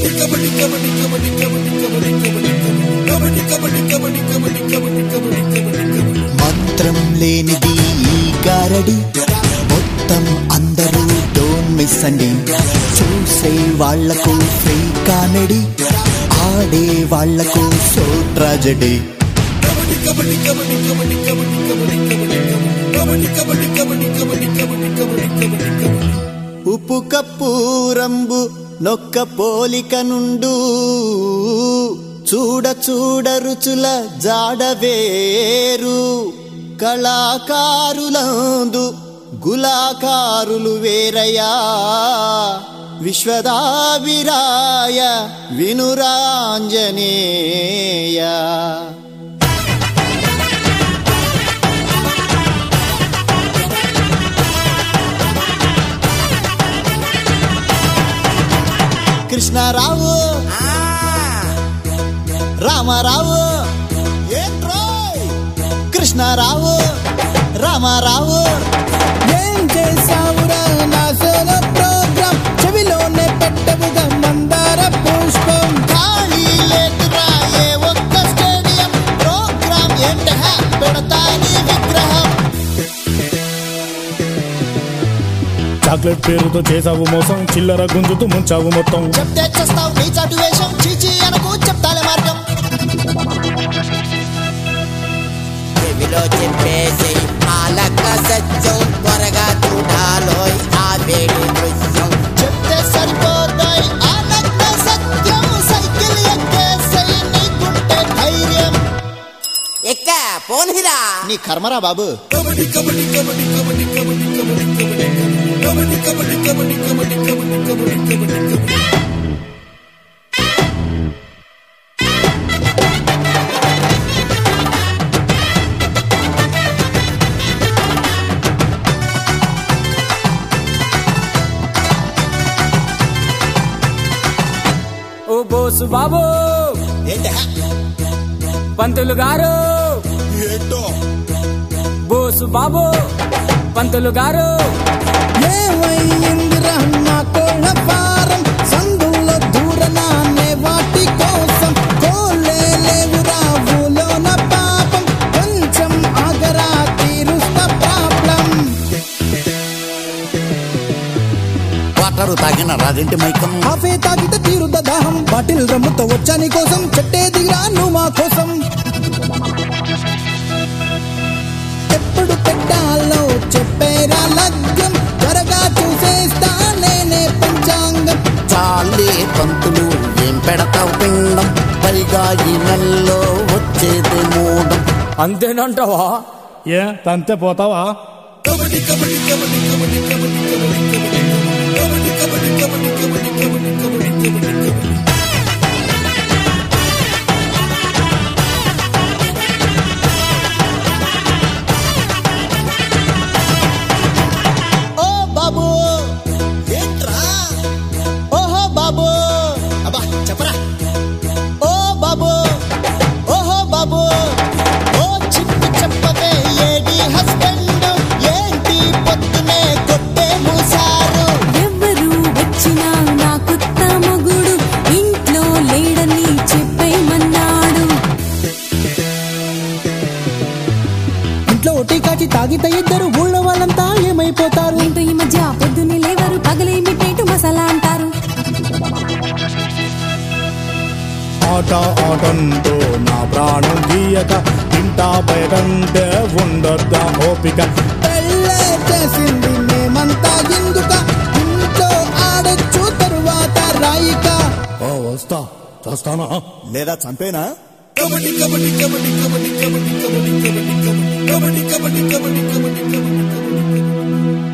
మంత్రం లేనిది ఈ గారడి, మొత్తం అందరూ డోంట్ మిస్ అండి. చూసే వాళ్లకు ఫ్రీ కామెడీ, ఆడే వాళ్లకు సో ట్రాజెడీ. ఉప్పు కప్పు రంబు నొక్క పోలిక నుండు, చూడ చూడ రుచుల జాడవేరు. కళాకారులందు గులాకారులు వేరయా, విశ్వదాభిరాయ వినురాంజనేయ. కృష్ణారావు రామారావు, కృష్ణారావు రామారావు, ఏం చేసావురా నా సోలో ప్రోగ్రాం, చెవిలోనే పెట్టవుగా మందార పుష్పం. ఖాళీ లేదురా ఏ ఒక్క స్టేడియం, ప్రోగ్రాం ఏంట పెడతాని విగ్రహం. చాక్లెట్ పేరుతో చేసావు మోసం, చిల్లర గుంజుతూ ముంచావు మొత్తం. చెప్తే చేస్తావు నీ చాటు వేషం, చీచి అనకు చెప్తాలే మార్గం. చెవిలో చెప్పేసి ఆలక సత్యం, త్వరగా చూడాలోయ్ ఆ వేడి దృశ్యం. చెప్తే సరిపోతాయి ఆనంద సత్యం, సైకిల్ ఎక్కేసై నీకుంటే ధైర్యం. ఎక్క పోనిరా నీ కర్మరా బాబు. ఓ బోసు బాబు, పంతులు గారు, బోసు బాబు పంతులు గారు. ఏమైందిరా నా కోళ్ళ ఫారం, సందుల్లో దూరనానే వాటి కోసం. కోళ్ళే లేవురా ఊలోన పాపం, కొంచెం ఆగరా తీరుస్తా ప్రాబ్లం. వాటరు తాగిన రాదింటి మైకం, కాఫే తాగితే తీరుద్ద దాహం. బాటిల్ రమ్ముతో వచ్చా నీ కోసం, చెట్టే దిగిరా నువ్వు మా కోసం. ఎప్పుడు పెట్టాలో చెప్పేరా లగ్గం, త్వరగా చూసేస్తా నేనే పంచాంగం. చాలే పంతులు ఏం పెడతావు పిండం, పైగా ఈ నెలలో వచ్చేది మూడం. అంతేనంటావా? ఏ తంతే పోతావా? ఓ బాబు ఏంట్రా, ఓహో బాబు, అబ్బా చెప్పరా. ఓ బాబు, ఓహో బాబు, ఓ చిప్పు చెప్పవే ఏడి హస్బెండ్, ఏంటి పొద్దునే కొట్టే మూసారు. ఎవ్వరు వచ్చినా నా కొత్త మగుడు, ఇంట్లో లేడని చెప్పేమన్నాడు. ఇంట్లో ఒట్టి కాచి తాగితే ఇద్దరు ఊళ్ళో వాళ్ళంతా ఏమైపోతారు. ఏంటో ఈ మధ్య పొద్దున్నే లేవరు, పగలేమి పేటు మసాలా అంటారు. ఆట ఆటంతో నా ప్రాణం గీయక, ఇంటా బయటంటే ఉండొద్దా ఓపిక. పెళ్ళే చేసింది మేమంతా ఎందుక, ఇంట్లో ఆడొచ్చు తరువాత రాయిక. ఓ వస్తా, చేస్తానా లేదా చంపేనా. కబడ్డీ